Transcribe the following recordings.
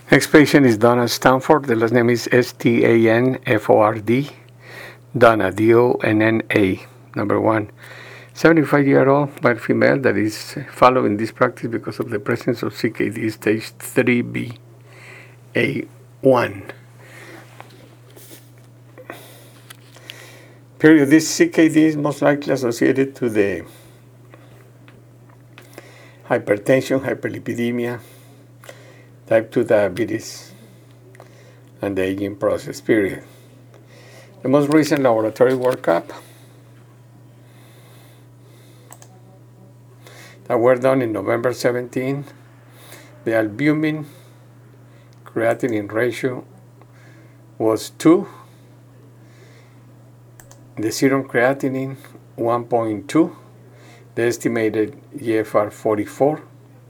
Next patient is Donna Stanford. The last name is Stanford. Donna, Donna. Number 1. 75-year-old white female that is following this practice because of the presence of CKD stage 3B, A1. Period. This CKD is most likely associated to the hypertension, hyperlipidemia, type 2 diabetes, and the aging process, period. The most recent laboratory workup that were done in November 17, the albumin creatinine ratio was 2, the serum creatinine 1.2, the estimated GFR 44,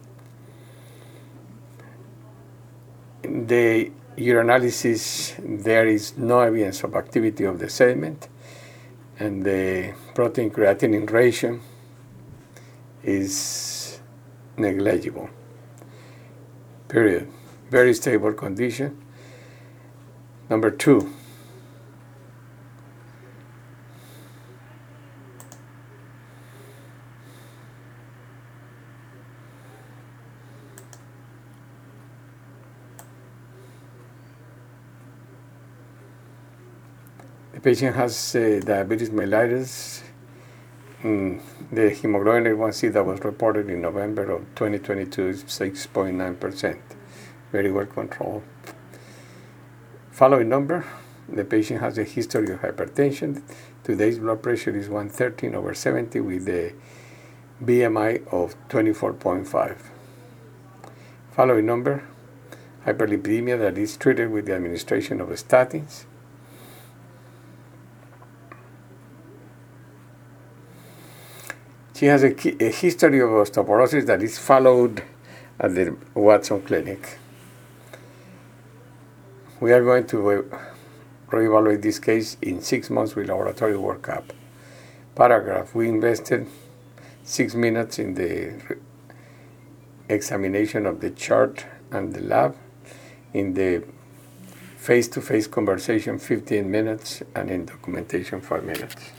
the urinalysis, there is no evidence of activity of the sediment, and the protein creatinine ratio is negligible. Period. Very stable condition. Number 2. The patient has diabetes mellitus. The hemoglobin A1C that was reported in November of 2022 is 6.9%. Very well controlled. Following number, the patient has a history of hypertension. Today's blood pressure is 113/70 with a BMI of 24.5. Following number, hyperlipidemia that is treated with the administration of statins. She has a history of osteoporosis that is followed at the Watson Clinic. We are going to reevaluate this case in 6 months with laboratory workup. Paragraph, we invested 6 minutes in the examination of the chart and the lab. In the face-to-face conversation, 15 minutes, and in documentation, 5 minutes.